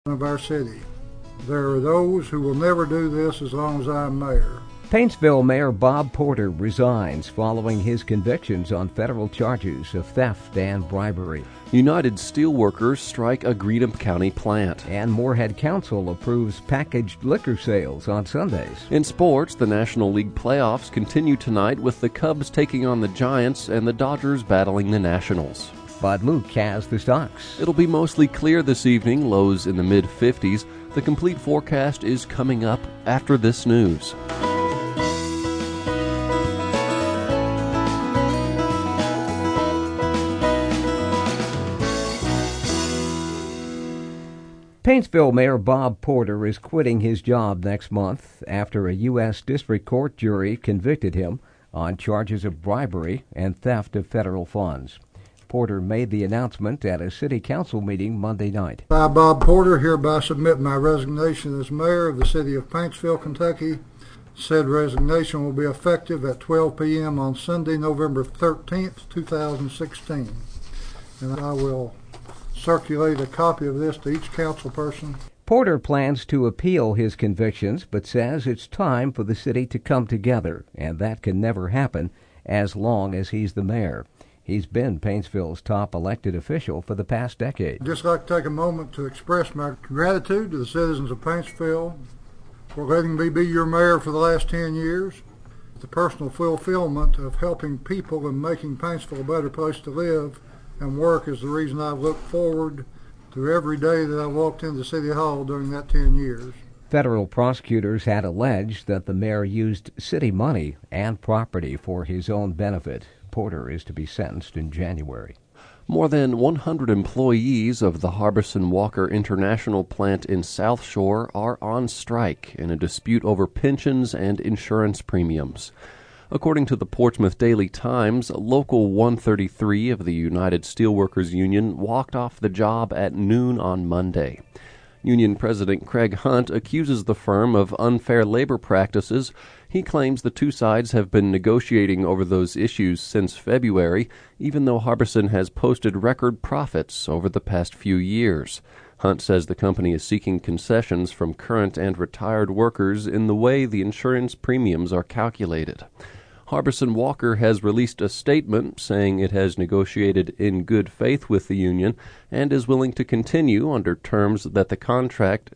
of our city. There are those who will never do this as long as I'm mayor. Paintsville Mayor Bob Porter resigns following his convictions on federal charges of theft and bribery. United Steelworkers strike a Greenup County plant. And Moorhead Council approves packaged liquor sales on Sundays. In sports, the National League playoffs continue tonight with the Cubs taking on the Giants and the Dodgers battling the Nationals. Bud Luke has the stocks. It'll be mostly clear this evening, lows in the mid-50s. The complete forecast is coming up after this news. Paintsville Mayor Bob Porter is quitting his job next month after a U.S. District Court jury convicted him on charges of bribery and theft of federal funds. Porter made the announcement at a city council meeting Monday night. I, Bob Porter, hereby submit my resignation as mayor of the city of Paintsville, Kentucky. Said resignation will be effective at 12 p.m. on Sunday, November 13th, 2016. And I will circulate a copy of this to each council person. Porter plans to appeal his convictions, but says it's time for the city to come together, and that can never happen as long as he's the mayor. He's been Paintsville's top elected official for the past decade. I'd just like to take a moment to express my gratitude to the citizens of Paintsville for letting me be your mayor for the last 10 years. The personal fulfillment of helping people and making Paintsville a better place to live and work is the reason I look forward to every day that I walked into City Hall during that 10 years. Federal prosecutors had alleged that the mayor used city money and property for his own benefit. Porter is to be sentenced in January. More than 100 employees of the Harbison Walker International plant in South Shore are on strike in a dispute over pensions and insurance premiums. According to the Portsmouth Daily Times, Local 133 of the United Steelworkers Union walked off the job at noon on Monday. Union President Craig Hunt accuses the firm of unfair labor practices. He claims the two sides have been negotiating over those issues since February, even though Harbison has posted record profits over the past few years. Hunt says the company is seeking concessions from current and retired workers in the way the insurance premiums are calculated. Harbison Walker has released a statement saying it has negotiated in good faith with the union and is willing to continue under terms that the contract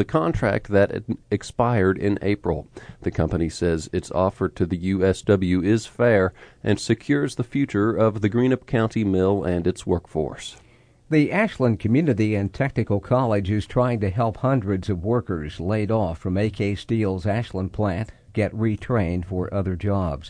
that expired in April. The company says its offer to the USW is fair and secures the future of the Greenup County Mill and its workforce. The Ashland Community and Technical College is trying to help hundreds of workers laid off from AK Steel's Ashland plant get retrained for other jobs.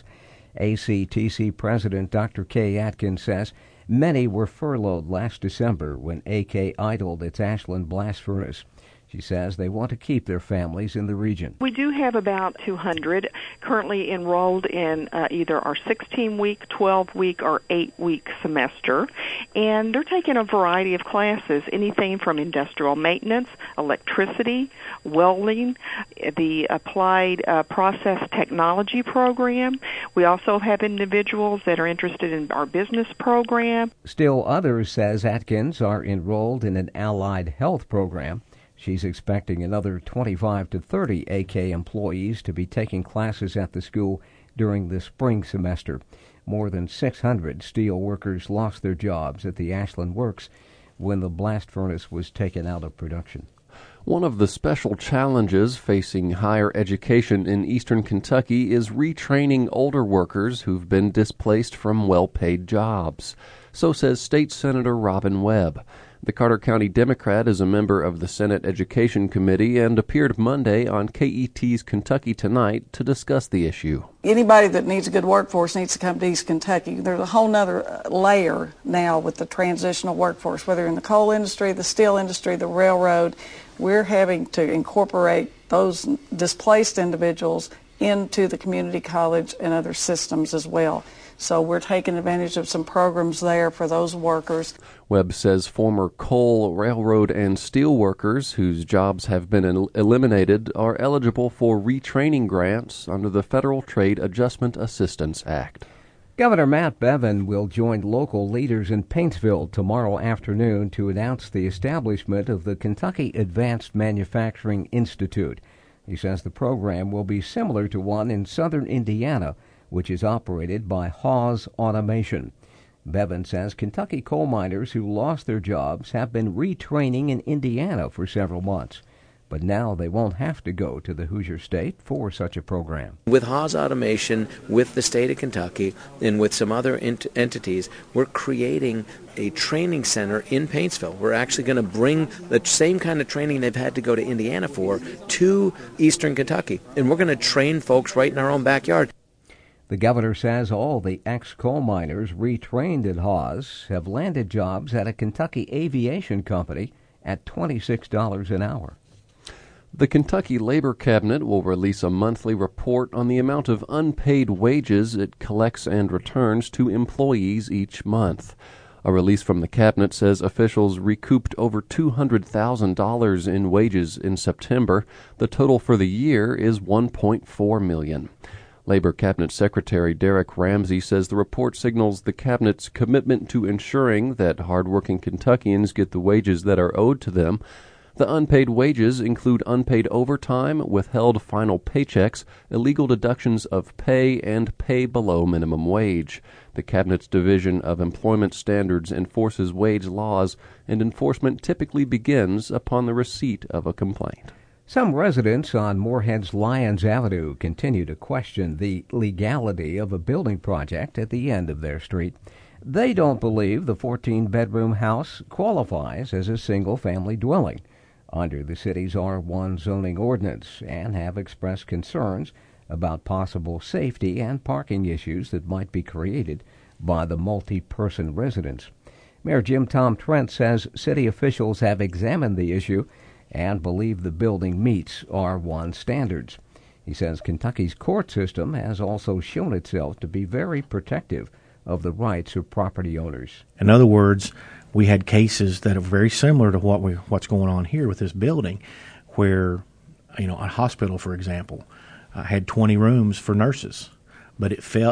ACTC President Dr. Kay Atkins says many were furloughed last December when AK idled its Ashland blast furnace. She says they want to keep their families in the region. We do have about 200 currently enrolled in either our 16-week, 12-week, or 8-week semester, and they're taking a variety of classes, anything from industrial maintenance, electricity, welding, the applied process technology program. We also have individuals that are interested in our business program. Still others, says Atkins, are enrolled in an allied health program. She's expecting another 25 to 30 AK employees to be taking classes at the school during the spring semester. More than 600 steel workers lost their jobs at the Ashland Works when the blast furnace was taken out of production. One of the special challenges facing higher education in eastern Kentucky is retraining older workers who've been displaced from well-paid jobs. So says State Senator Robin Webb. The Carter County Democrat is a member of the Senate Education Committee and appeared Monday on KET's Kentucky Tonight to discuss the issue. Anybody that needs a good workforce needs to come to East Kentucky. There's a whole other layer now with the transitional workforce, whether in the coal industry, the steel industry, the railroad. We're having to incorporate those displaced individuals into the community college and other systems as well. So we're taking advantage of some programs there for those workers. Webb says former coal, railroad, and steel workers whose jobs have been eliminated are eligible for retraining grants under the Federal Trade Adjustment Assistance Act. Governor Matt Bevin will join local leaders in Paintsville tomorrow afternoon to announce the establishment of the Kentucky Advanced Manufacturing Institute. He says the program will be similar to one in southern Indiana, which is operated by Hawes Automation. Bevin says Kentucky coal miners who lost their jobs have been retraining in Indiana for several months. But now they won't have to go to the Hoosier State for such a program. With Hawes Automation, with the state of Kentucky, and with some other entities, we're creating a training center in Paintsville. We're actually going to bring the same kind of training they've had to go to Indiana for to eastern Kentucky. And we're going to train folks right in our own backyard. The governor says all the ex-coal miners retrained at Hawes have landed jobs at a Kentucky aviation company at $26 an hour. The Kentucky Labor Cabinet will release a monthly report on the amount of unpaid wages it collects and returns to employees each month. A release from the cabinet says officials recouped over $200,000 in wages in September. The total for the year is $1.4 million. Labor Cabinet Secretary Derek Ramsey says the report signals the Cabinet's commitment to ensuring that hardworking Kentuckians get the wages that are owed to them. The unpaid wages include unpaid overtime, withheld final paychecks, illegal deductions of pay, and pay below minimum wage. The Cabinet's Division of Employment Standards enforces wage laws, and enforcement typically begins upon the receipt of a complaint. Some residents on Moorhead's Lyons Avenue continue to question the legality of a building project at the end of their street. They don't believe the 14-bedroom house qualifies as a single-family dwelling under the city's R1 zoning ordinance and have expressed concerns about possible safety and parking issues that might be created by the multi-person residence. Mayor Jim Tom Trent says city officials have examined the issue and believe the building meets R1 standards. He says Kentucky's court system has also shown itself to be very protective of the rights of property owners. In other words, we had cases that are very similar to what's going on here with this building, where, a hospital, for example, had 20 rooms for nurses, but it fell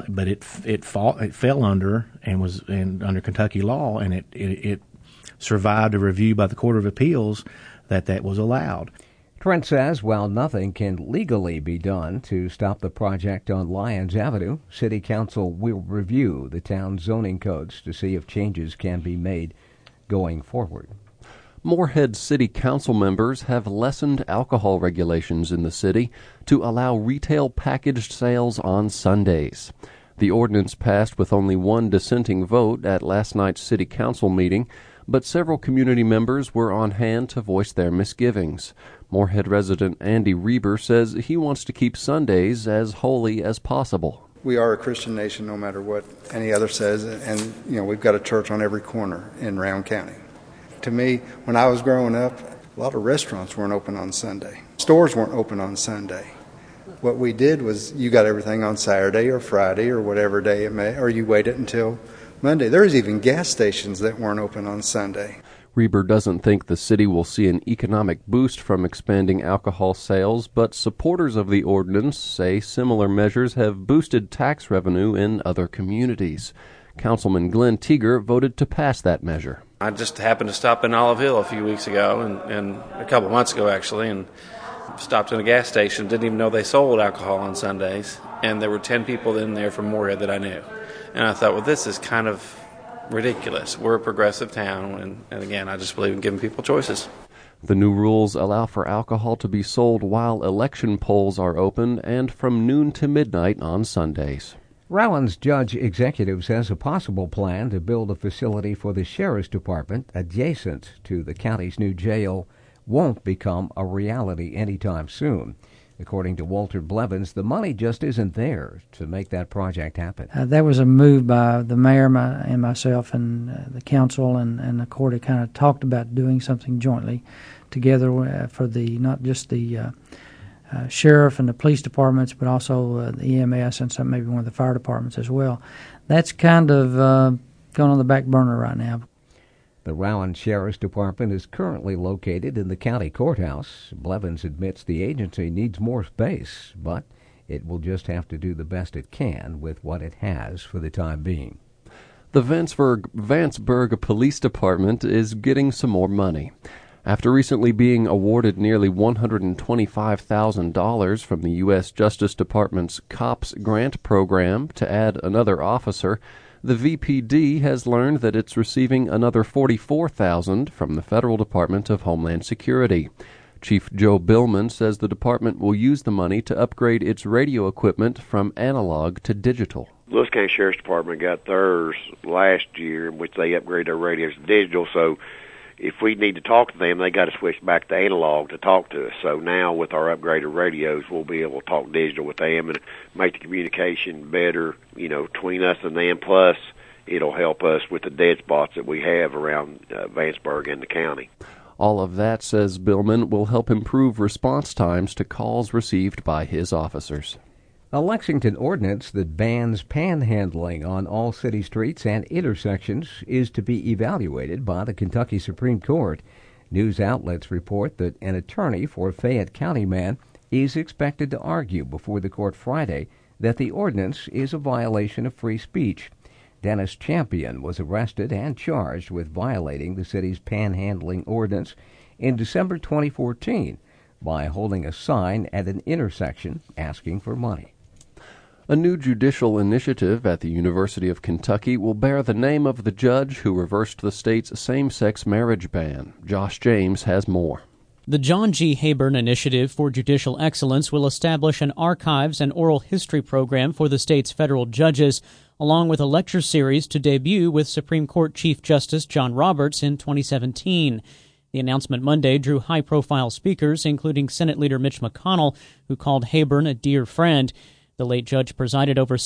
under and was under Kentucky law, and it survived a review by the Court of Appeals that was allowed. Trent says while nothing can legally be done to stop the project on Lyons Avenue, City Council will review the town's zoning codes to see if changes can be made going forward. Moorhead City Council members have lessened alcohol regulations in the city to allow retail packaged sales on Sundays. The ordinance passed with only one dissenting vote at last night's City Council meeting, but several community members were on hand to voice their misgivings. Moorhead resident Andy Reber says he wants to keep Sundays as holy as possible. We are a Christian nation no matter what any other says, and we've got a church on every corner in Round County. To me, when I was growing up, a lot of restaurants weren't open on Sunday. Stores weren't open on Sunday. What we did was you got everything on Saturday or Friday or whatever day it may, or you waited until Monday. There's even gas stations that weren't open on Sunday. Reber doesn't think the city will see an economic boost from expanding alcohol sales, but supporters of the ordinance say similar measures have boosted tax revenue in other communities. Councilman Glenn Teeger voted to pass that measure. I just happened to stop in Olive Hill a few weeks ago, and a couple months ago actually, and stopped in a gas station. Didn't even know they sold alcohol on Sundays, and there were 10 people in there from Moorhead that I knew. And I thought, well, this is kind of ridiculous. We're a progressive town, and again, I just believe in giving people choices. The new rules allow for alcohol to be sold while election polls are open and from noon to midnight on Sundays. Rowan's Judge Executive says a possible plan to build a facility for the Sheriff's Department adjacent to the county's new jail won't become a reality anytime soon. According to Walter Blevins, the money just isn't there to make that project happen. That was a move by the mayor and myself and the council and the court had kind of talked about doing something jointly together for the not just the sheriff and the police departments, but also the EMS and some maybe one of the fire departments as well. That's kind of going on the back burner right now. The Rowan Sheriff's Department is currently located in the county courthouse. Blevins admits the agency needs more space, but It will just have to do the best it can with what it has for the time being. The Vanceburg Police Department is getting some more money. After recently being awarded nearly $125,000 from the U.S. Justice Department's COPS grant program to add another officer, the VPD has learned that it's receiving another $44,000 from the Federal Department of Homeland Security. Chief Joe Billman says the department will use the money to upgrade its radio equipment from analog to digital. Lewis County Sheriff's Department got theirs last year, in which they upgraded their radios to digital, so if we need to talk to them, they got to switch back to analog to talk to us. So now with our upgraded radios, we'll be able to talk digital with them and make the communication better, between us and them. Plus, it'll help us with the dead spots that we have around Vanceburg and the county. All of that, says Billman, will help improve response times to calls received by his officers. A Lexington ordinance that bans panhandling on all city streets and intersections is to be evaluated by the Kentucky Supreme Court. News outlets report that an attorney for a Fayette County man is expected to argue before the court Friday that the ordinance is a violation of free speech. Dennis Champion was arrested and charged with violating the city's panhandling ordinance in December 2014 by holding a sign at an intersection asking for money. A new judicial initiative at the University of Kentucky will bear the name of the judge who reversed the state's same-sex marriage ban. Josh James has more. The John G. Hayburn Initiative for Judicial Excellence will establish an archives and oral history program for the state's federal judges, along with a lecture series to debut with Supreme Court Chief Justice John Roberts in 2017. The announcement Monday drew high-profile speakers, including Senate Leader Mitch McConnell, who called Hayburn a dear friend. The late judge presided over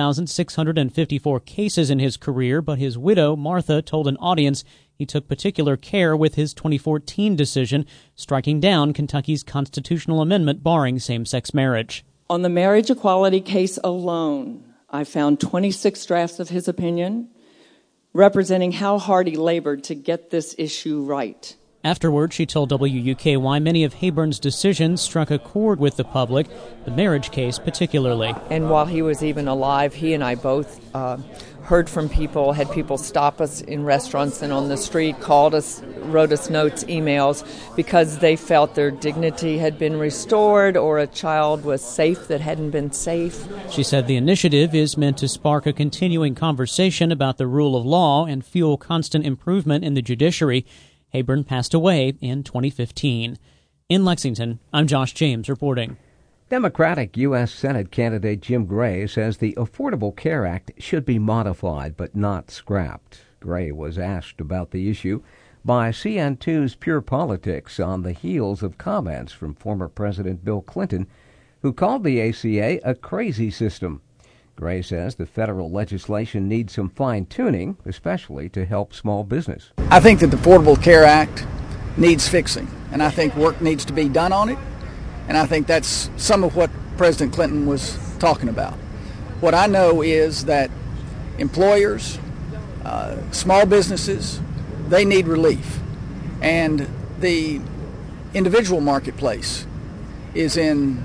7,654 cases in his career, but his widow, Martha, told an audience he took particular care with his 2014 decision, striking down Kentucky's constitutional amendment barring same-sex marriage. On the marriage equality case alone, I found 26 drafts of his opinion, representing how hard he labored to get this issue right. Afterward, she told WUKY many of Hayburn's decisions struck a chord with the public, the marriage case particularly. And while he was even alive, he and I both heard from people, had people stop us in restaurants and on the street, called us, wrote us notes, emails, because they felt their dignity had been restored or a child was safe that hadn't been safe. She said the initiative is meant to spark a continuing conversation about the rule of law and fuel constant improvement in the judiciary. Hayburn passed away in 2015. In Lexington, I'm Josh James reporting. Democratic U.S. Senate candidate Jim Gray says the Affordable Care Act should be modified but not scrapped. Gray was asked about the issue by CN2's Pure Politics on the heels of comments from former President Bill Clinton, who called the ACA a crazy system. Gray says the federal legislation needs some fine-tuning, especially to help small business. I think that the Affordable Care Act needs fixing, and I think work needs to be done on it, and I think that's some of what President Clinton was talking about. What I know is that employers, small businesses, they need relief, and the individual marketplace is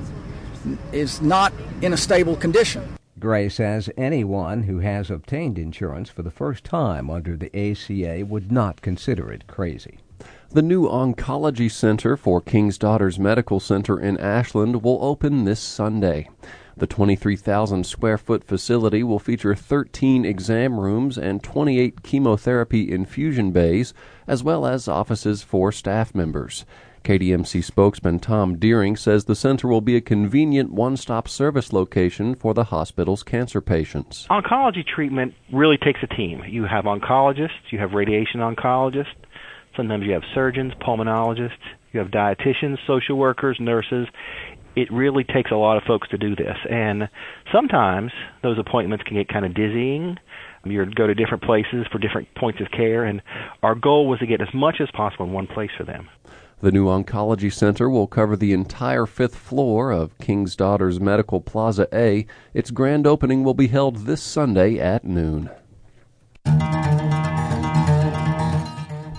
not in a stable condition. Gray says anyone who has obtained insurance for the first time under the ACA would not consider it crazy. The new Oncology Center for King's Daughters Medical Center in Ashland will open this Sunday. The 23,000-square-foot facility will feature 13 exam rooms and 28 chemotherapy infusion bays, as well as offices for staff members. KDMC spokesman Tom Deering says the center will be a convenient one-stop service location for the hospital's cancer patients. Oncology treatment really takes a team. You have oncologists, you have radiation oncologists, sometimes you have surgeons, pulmonologists, you have dietitians, social workers, nurses. It really takes a lot of folks to do this, and sometimes those appointments can get kind of dizzying. You go to different places for different points of care, and our goal was to get as much as possible in one place for them. The new Oncology Center will cover the entire 5th floor of King's Daughters Medical Plaza A. Its grand opening will be held this Sunday at noon.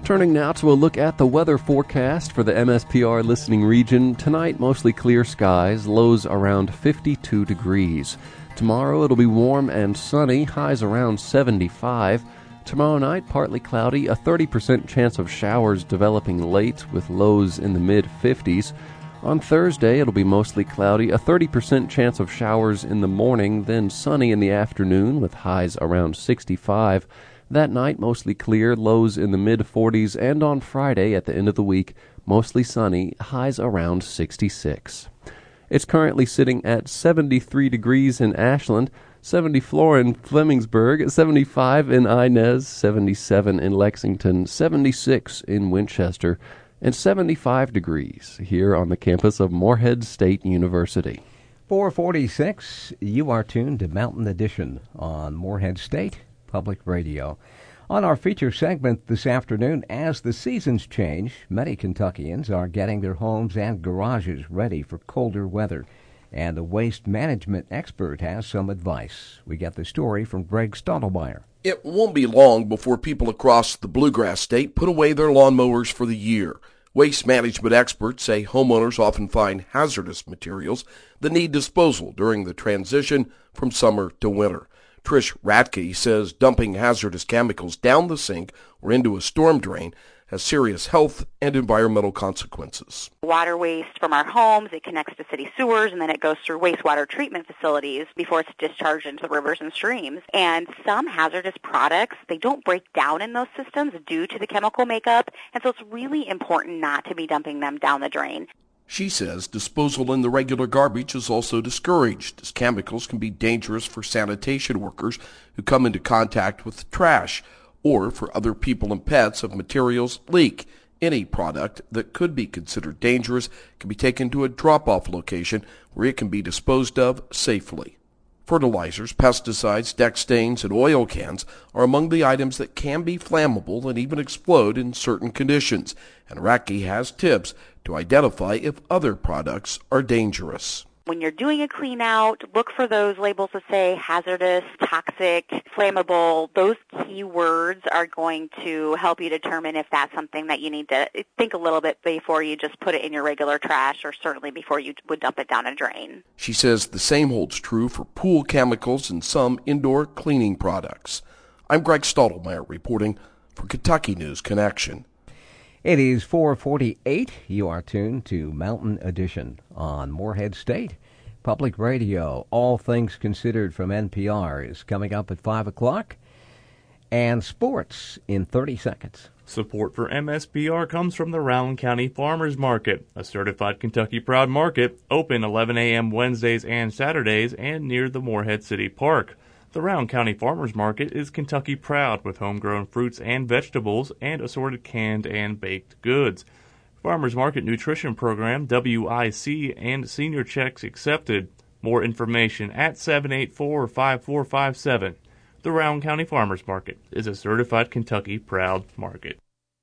Turning now to a look at the weather forecast for the MSPR listening region. Tonight, mostly clear skies, lows around 52 degrees. Tomorrow, it'll be warm and sunny, highs around 75. Tomorrow night, partly cloudy, a 30% chance of showers developing late with lows in the mid-50s. On Thursday, it'll be mostly cloudy, a 30% chance of showers in the morning, then sunny in the afternoon with highs around 65. That night, mostly clear, lows in the mid-40s, and on Friday, at the end of the week, mostly sunny, highs around 66. It's currently sitting at 73 degrees in Ashland, 74 in Flemingsburg, 75 in Inez, 77 in Lexington, 76 in Winchester, and 75 degrees here on the campus of Morehead State University. 446, you are tuned to Mountain Edition on Morehead State Public Radio. On our feature segment this afternoon, as the seasons change, many Kentuckians are getting their homes and garages ready for colder weather, and a waste management expert has some advice. We get the story from Greg Stottlemyre. It won't be long before people across the Bluegrass State put away their lawnmowers for the year. Waste management experts say homeowners often find hazardous materials that need disposal during the transition from summer to winter. Trish Ratke says dumping hazardous chemicals down the sink or into a storm drain has serious health and environmental consequences. Water waste from our homes, it connects to city sewers, and then it goes through wastewater treatment facilities before it's discharged into the rivers and streams. And some hazardous products, they don't break down in those systems due to the chemical makeup, and so it's really important not to be dumping them down the drain. She says disposal in the regular garbage is also discouraged, as chemicals can be dangerous for sanitation workers who come into contact with trash, or for other people and pets if materials leak. Any product that could be considered dangerous can be taken to a drop-off location where it can be disposed of safely. Fertilizers, pesticides, deck stains, and oil cans are among the items that can be flammable and even explode in certain conditions, and Ratke has tips to identify if other products are dangerous. When you're doing a clean out, look for those labels that say hazardous, toxic, flammable. Those key words are going to help you determine if that's something that you need to think a little bit before you just put it in your regular trash, or certainly before you would dump it down a drain. She says the same holds true for pool chemicals and some indoor cleaning products. I'm Greg Stottlemyre reporting for Kentucky News Connection. It is 4:48. You are tuned to Mountain Edition on Morehead State Public Radio. All Things Considered from NPR is coming up at 5 o'clock. And sports in 30 seconds. Support for MSPR comes from the Rowan County Farmers Market, a certified Kentucky Proud market, open 11 a.m. Wednesdays and Saturdays and near the Morehead City Park. The Rowan County Farmers Market is Kentucky Proud with homegrown fruits and vegetables and assorted canned and baked goods. Farmers Market Nutrition Program, WIC, and senior checks accepted. More information at 784-5457. The Rowan County Farmers Market is a certified Kentucky Proud market.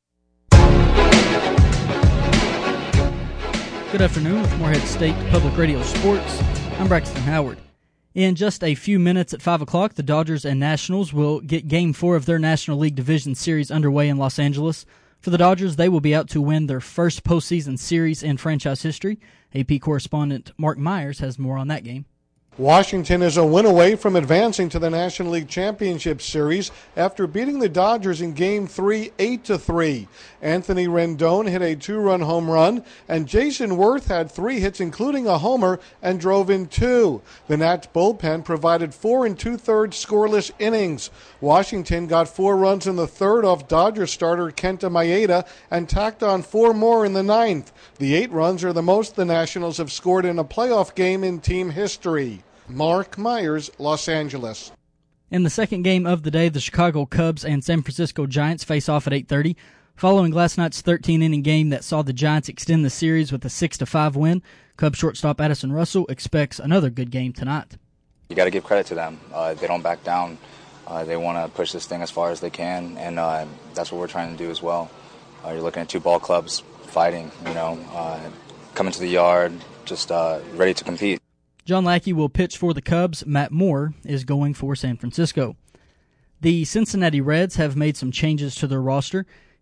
Good afternoon with Morehead State Public Radio Sports. I'm Braxton Howard. In just a few minutes at 5 o'clock, the Dodgers and Nationals will get Game 4 of their National League Division Series underway in Los Angeles. For the Dodgers, they will be out to win their first postseason series in franchise history. AP correspondent Mark Myers has more on that game. Washington is a win away from advancing to the National League Championship Series after beating the Dodgers in Game 3 8-3. Anthony Rendon hit a 2-run home run, and Jason Worth had 3 hits including a homer and drove in 2. The Nats bullpen provided 4 2/3 scoreless innings. Washington got 4 runs in the third off Dodgers starter Kenta Maeda and tacked on 4 more in the ninth. The 8 runs are the most the Nationals have scored in a playoff game in team history. Mark Myers, Los Angeles. In the second game of the day, the Chicago Cubs and San Francisco Giants face off at 8:30. Following last night's 13-inning game that saw the Giants extend the series with a 6-5 win, Cubs shortstop Addison Russell expects another good game tonight. You got to give credit to them. They don't back down. They want to push this thing as far as they can, and that's what we're trying to do as well. You're looking at 2 ball clubs fighting, coming to the yard, just ready to compete. John Lackey will pitch for the Cubs. Matt Moore is going for San Francisco. The Cincinnati Reds have made some changes to their roster.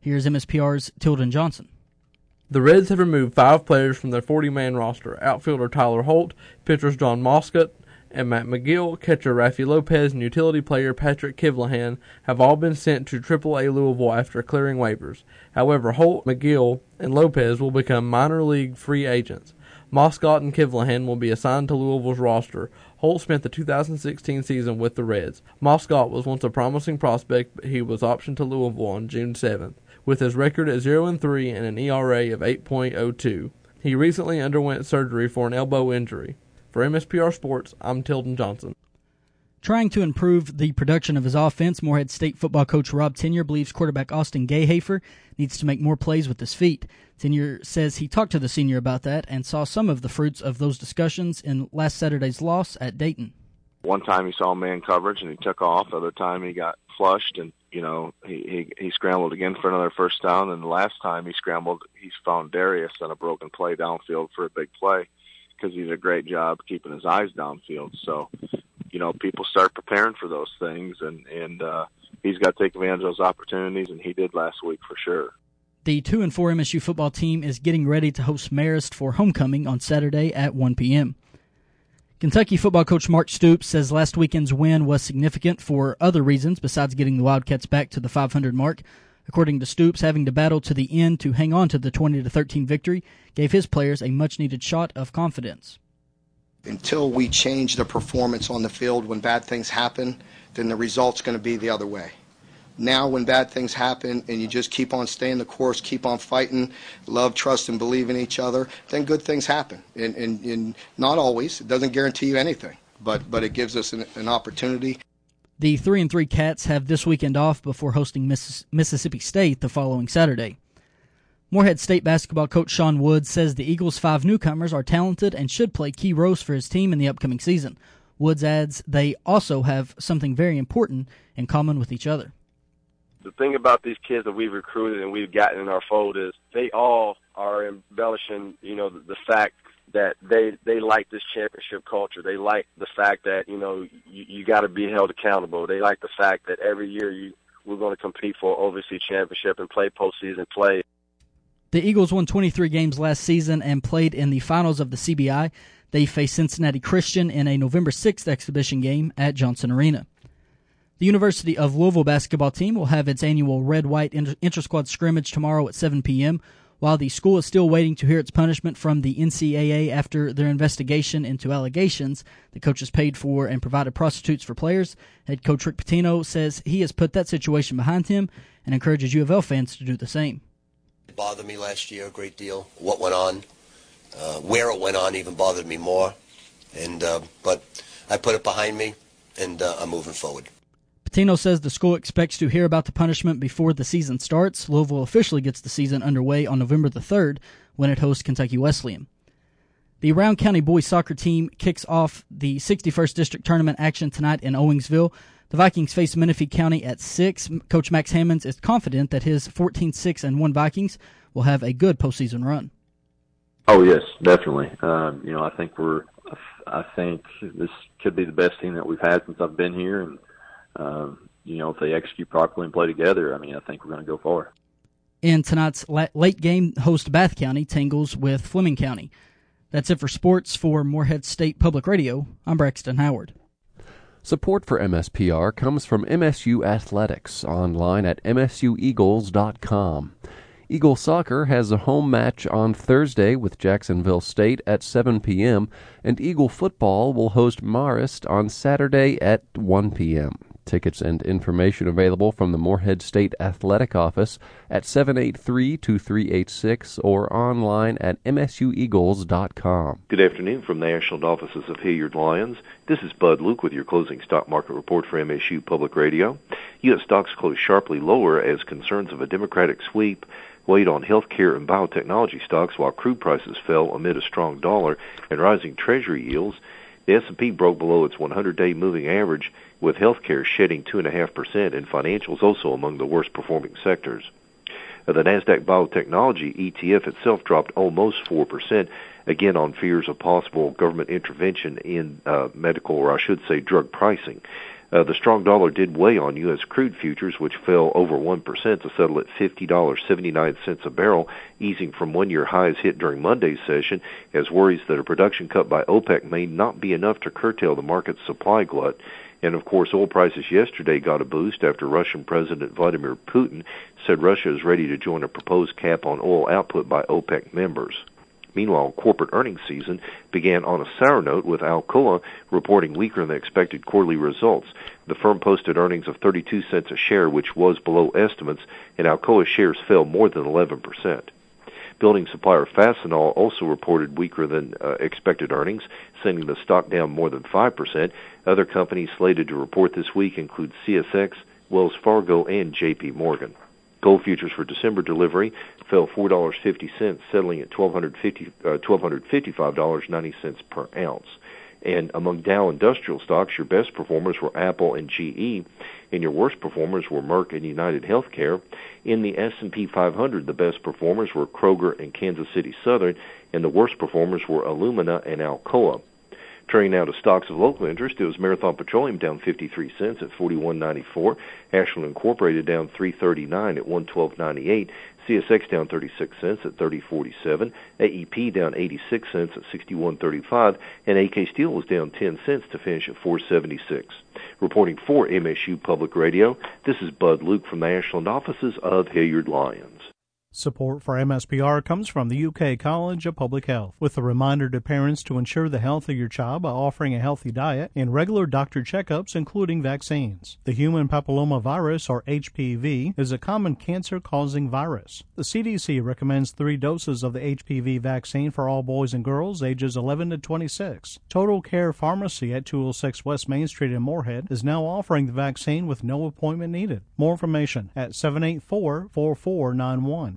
Here's MSPR's Tilden Johnson. The Reds have removed 5 players from their 40-man roster. Outfielder Tyler Holt, pitchers John Moscott and Matt McGill, catcher Raffy Lopez, and utility player Patrick Kivlahan have all been sent to AAA Louisville after clearing waivers. However, Holt, McGill, and Lopez will become minor league free agents. Moscott and Kivlahan will be assigned to Louisville's roster. Holt spent the 2016 season with the Reds. Moscott was once a promising prospect, but he was optioned to Louisville on June 7th. With his record at 0-3 and an ERA of 8.02. He recently underwent surgery for an elbow injury. For MSPR Sports, I'm Tilden Johnson. Trying to improve the production of his offense, Morehead State football coach Rob Tenier believes quarterback Austin Gayhafer needs to make more plays with his feet. Tenier says he talked to the senior about that and saw some of the fruits of those discussions in last Saturday's loss at Dayton. One time he saw man coverage and he took off. The other time he got flushed and, he scrambled again for another first down. And the last time he scrambled, he found Darius on a broken play downfield for a big play because he did a great job keeping his eyes downfield. So, people start preparing for those things, and he's got to take advantage of those opportunities, and he did last week for sure. The 2-4 MSU football team is getting ready to host Marist for homecoming on Saturday at 1 p.m. Kentucky football coach Mark Stoops says last weekend's win was significant for other reasons besides getting the Wildcats back to the 500 mark. According to Stoops, having to battle to the end to hang on to the 20-13 victory gave his players a much-needed shot of confidence. Until we change the performance on the field when bad things happen, then the result's going to be the other way. Now when bad things happen and you just keep on staying the course, keep on fighting, love, trust, and believe in each other, then good things happen. And not always. It doesn't guarantee you anything, but it gives us an opportunity. The 3-3 Cats have this weekend off before hosting Mississippi State the following Saturday. Morehead State basketball coach Sean Woods says the Eagles' 5 newcomers are talented and should play key roles for his team in the upcoming season. Woods adds they also have something very important in common with each other. The thing about these kids that we've recruited and we've gotten in our fold is they all are embellishing, the fact that they like this championship culture. They like the fact that, you got to be held accountable. They like the fact that every year we're going to compete for an overseas championship and play postseason play. The Eagles won 23 games last season and played in the finals of the CBI. They face Cincinnati Christian in a November 6th exhibition game at Johnson Arena. The University of Louisville basketball team will have its annual red-white inter-squad scrimmage tomorrow at 7 p.m., while the school is still waiting to hear its punishment from the NCAA after their investigation into allegations the coaches paid for and provided prostitutes for players. Head coach Rick Pitino says he has put that situation behind him and encourages U of L fans to do the same. It bothered me last year a great deal. What went on, where it went on even bothered me more. But I put it behind me, and I'm moving forward. Pitino says the school expects to hear about the punishment before the season starts. Louisville officially gets the season underway on November the 3rd when it hosts Kentucky Wesleyan. The Round County boys soccer team kicks off the 61st District Tournament action tonight in Owingsville. The Vikings face Menifee County at 6. Coach Max Hammonds is confident that his 14-6-1 Vikings will have a good postseason run. Oh yes, definitely. I think this could be the best team that we've had since I've been here, and if they execute properly and play together, I think we're going to go far. In tonight's late game, host Bath County tangles with Fleming County. That's it for sports. For Morehead State Public Radio, I'm Braxton Howard. Support for MSPR comes from MSU Athletics, online at msueagles.com. Eagle Soccer has a home match on Thursday with Jacksonville State at 7 p.m., and Eagle Football will host Marist on Saturday at 1 p.m. Tickets and information available from the Morehead State Athletic Office at 783-2386 or online at msueagles.com. Good afternoon from the National Offices of Hilliard Lyons. This is Bud Luke with your closing stock market report for MSU Public Radio. U.S. stocks closed sharply lower as concerns of a Democratic sweep weighed on healthcare and biotechnology stocks, while crude prices fell amid a strong dollar and rising Treasury yields. The S&P broke below its 100-day moving average, with healthcare shedding 2.5% and financials also among the worst-performing sectors. The NASDAQ Biotechnology ETF itself dropped almost 4%, again on fears of possible government intervention in medical, or I should say drug pricing. The strong dollar did weigh on U.S. crude futures, which fell over 1% to settle at $50.79 a barrel, easing from one-year highs hit during Monday's session, as worries that a production cut by OPEC may not be enough to curtail the market's supply glut. And, of course, oil prices yesterday got a boost after Russian President Vladimir Putin said Russia is ready to join a proposed cap on oil output by OPEC members. Meanwhile, corporate earnings season began on a sour note, with Alcoa reporting weaker than expected quarterly results. The firm posted earnings of 32 cents a share, which was below estimates, and Alcoa shares fell more than 11%. Building supplier Fastenal also reported weaker than expected earnings, sending the stock down more than 5%. Other companies slated to report this week include CSX, Wells Fargo, and J.P. Morgan. Gold futures for December delivery fell $4.50, settling at $1,255.90 per ounce. And among Dow industrial stocks, your best performers were Apple and GE, and your worst performers were Merck and United Healthcare. In the S&P 500, the best performers were Kroger and Kansas City Southern, and the worst performers were Illumina and Alcoa. Turning now to stocks of local interest, it was Marathon Petroleum down 53 cents at $41.94. Ashland Incorporated down $3.39 at $112.98. CSX down 36 cents at $30.47. AEP down 86 cents at $61.35. And AK Steel was down 10 cents to finish at $4.76. Reporting for MSU Public Radio, this is Bud Luke from the Ashland offices of Hilliard Lyons. Support for MSPR comes from the UK College of Public Health, with a reminder to parents to ensure the health of your child by offering a healthy diet and regular doctor checkups, including vaccines. The human papillomavirus, or HPV, is a common cancer-causing virus. The CDC recommends 3 doses of the HPV vaccine for all boys and girls ages 11 to 26. Total Care Pharmacy at 206 West Main Street in Moorhead is now offering the vaccine with no appointment needed. More information at 784-4491.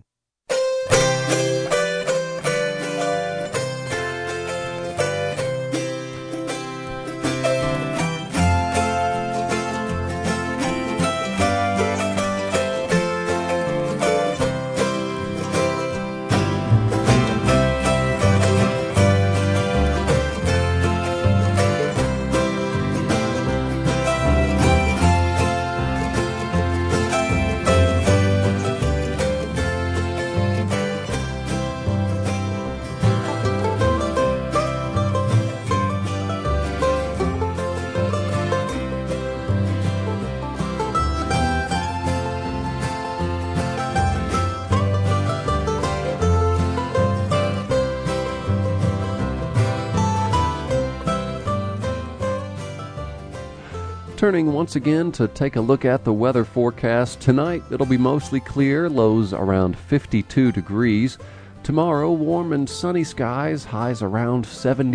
Turning once again to take a look at the weather forecast. Tonight, it'll be mostly clear, lows around 52 degrees. Tomorrow, warm and sunny skies, highs around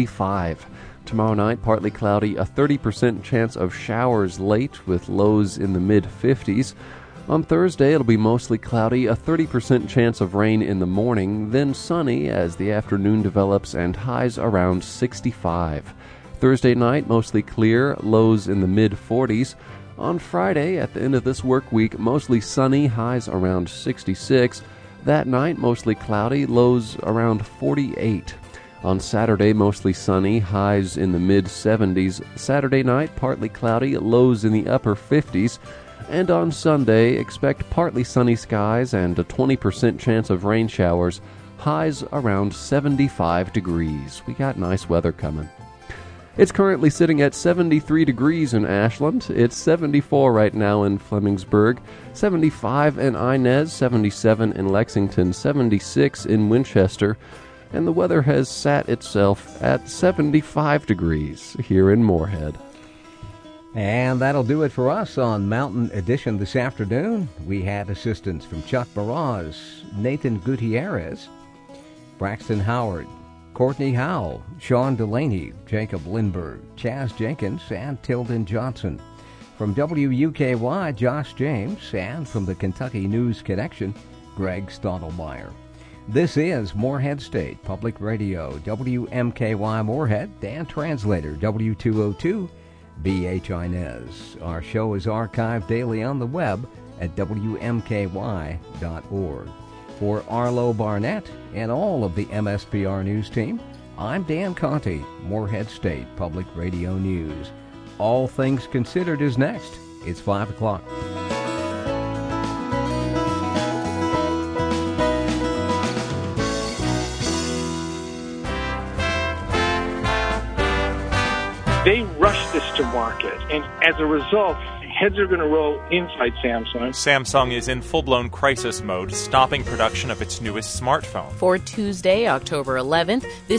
75. Tomorrow night, partly cloudy, a 30% chance of showers late with lows in the mid-50s. On Thursday, it'll be mostly cloudy, a 30% chance of rain in the morning, then sunny as the afternoon develops and highs around 65. Thursday night, mostly clear, lows in the mid-40s. On Friday, at the end of this work week, mostly sunny, highs around 66. That night, mostly cloudy, lows around 48. On Saturday, mostly sunny, highs in the mid-70s. Saturday night, partly cloudy, lows in the upper 50s. And on Sunday, expect partly sunny skies and a 20% chance of rain showers, highs around 75 degrees. We got nice weather coming. It's currently sitting at 73 degrees in Ashland. It's 74 right now in Flemingsburg, 75 in Inez, 77 in Lexington, 76 in Winchester, and the weather has sat itself at 75 degrees here in Moorhead. And that'll do it for us on Mountain Edition this afternoon. We had assistance from Chuck Barras, Nathan Gutierrez, Braxton Howard, Courtney Howe, Sean Delaney, Jacob Lindberg, Chaz Jenkins, and Tilden Johnson. From WUKY, Josh James, and from the Kentucky News Connection, Greg Stottlemyre. This is Moorhead State Public Radio, WMKY Moorhead, and translator W202 BH Inez. Our show is archived daily on the web at WMKY.org. For Arlo Barnett and all of the MSPR News team, I'm Dan Conti, Moorhead State Public Radio News. All Things Considered is next. It's 5 o'clock. They rushed this to market, and as a result, heads are going to roll inside Samsung. Samsung is in full-blown crisis mode, stopping production of its newest smartphone. For Tuesday, October 11th, this